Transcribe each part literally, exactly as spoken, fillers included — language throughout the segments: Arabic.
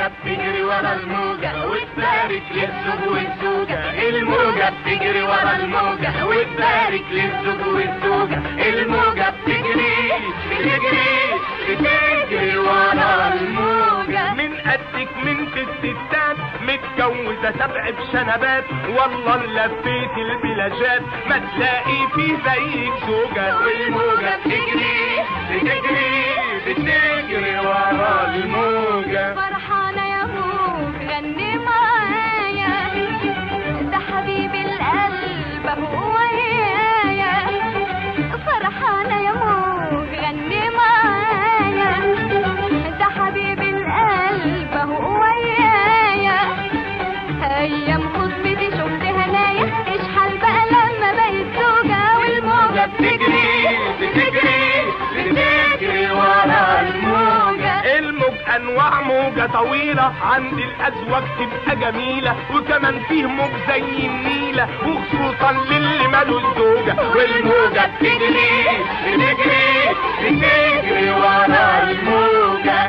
الموجة بتجري ورا الموجة وتبارك للزوج والزوجة. الموجة بتجري ورا الموجة وتبارك للزوج والزوجة. الموجة بتجري بتجري بتجري ورا الموجة. من قدك من في الستات متجوزة سبع بشنبات، والله لفيت البلاجات ما تلاقي في زيك زوجة. والموجة بتجري بتجري بتجري ورا الموجة. فرحانة يا موج غني معايا، ده حبيب القلب ابو ويايا. فرحانة يا موج غني معايا، ده حبيب القلب ابو ويايا. ايام خطبتي شفت هنايا، اشحال بقى لما بقيت زوجة. والموجة بتجري بتجري بتجري ورا الموجة. الموج انواع موجة طويلة، عند الازواج تبقى جميلة، وكمان فيه موج زي النيلة وخصوصا للي ماله الزوجة. والموجة بتجري بتجري بتجري ورا الموجة.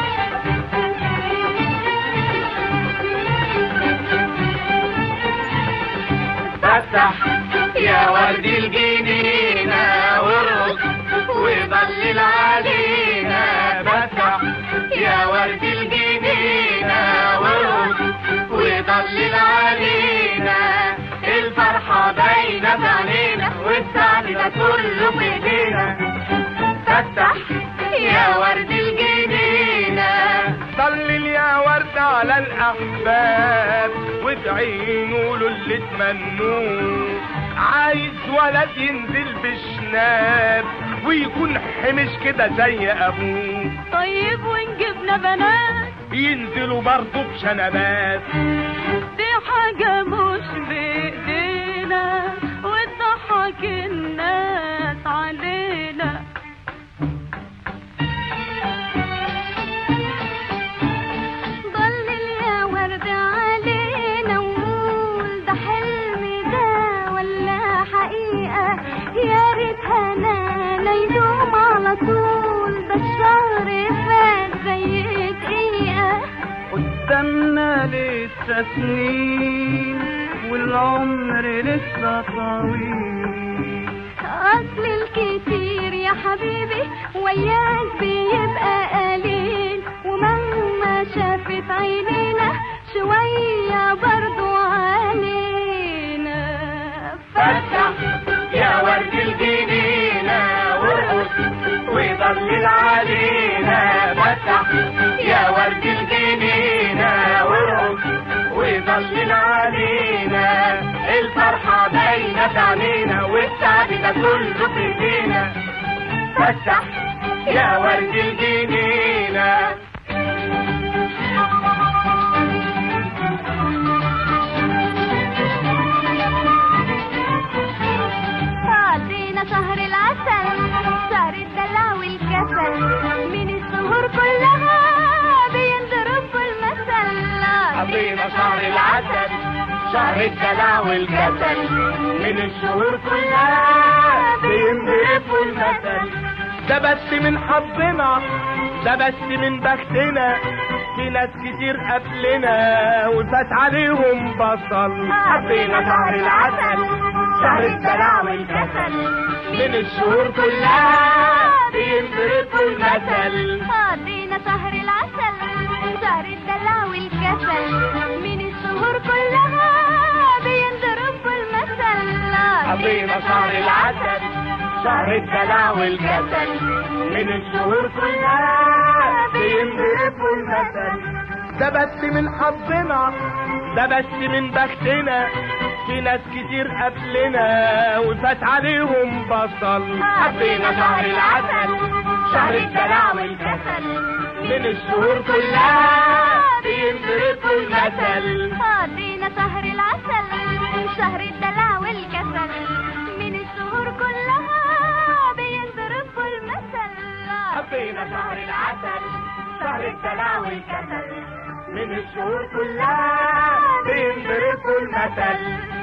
فتح يا ورد الجنينة وارقص وضلل علينا. فتح يا ورد الجنينة وارقص وضلل علينا. الفرحة باينة في عينينا والسعد ده كله في ايدينا. فتح يا ورد الجنينة. ضلل يا ورد على الاحباب وتعينوا له اللي تمنوه. عايز ولد ينزل بشناب ويكون حمش كده زي ابوه. طيب ونجيبنا بنات ينزلوا برضه بشنبات، دي حاجة مش بإيدينا وتضحك الناس علينا. ضلل يا ورد علينا وقول ده حلم ده ولا حقيقة. يا ريت هنانا يدوم على طول، ده الشهر فات زي دقيقة. قدامنا لسه سنين والعمر لسه طويل. أصل الكتير يا حبيبي وياك بيبقى قليل، ومهما شافت عينينا شوية برضو علينا. فتح يا ورد الجنينة وارقص وضلل علينا. فتح يا ورد الجنينة وارقص وضلل علينا. الفرحة باينة في عينينا والسعد ده كله في ايدينا. فتح يا ورد الجنينة. قضينا شهر العسل، شهر الدلع والكسل، من الشهور كلها بينضرب المثل. قضينا شهر العسل شهر الدلع والكسل، من الشهور كلها بينضرب المثل. ده بس من حظنا، ده بس من بختنا، في ناس كتير قبلنا وفات عليهم بصل. قضينا شهر العسل شهر الدلع والكسل، من الشهور كلها بينضرب المثل. قضينا شهر العسل شهر الدلع والكسل، من الشهور كلها بينضرب المثل. قضينا شهر العسل شهر الدلع والكسل، من الشهور كلها بينضرب المثل. ده بس من حظنا، ده بس من بختنا، في ناس كتير قبلنا وفات عليهم بصل. قضينا شهر العسل شهر الدلع والكسل، من الشهور كلها بينضرب المثل. قضينا شهر العسل شهر الدلع والكسل، من الشهور كلها بينضرب المثل. قضينا شهر العسل شهر الدلع والكسل، من الشهور كلها بينضرب المثل.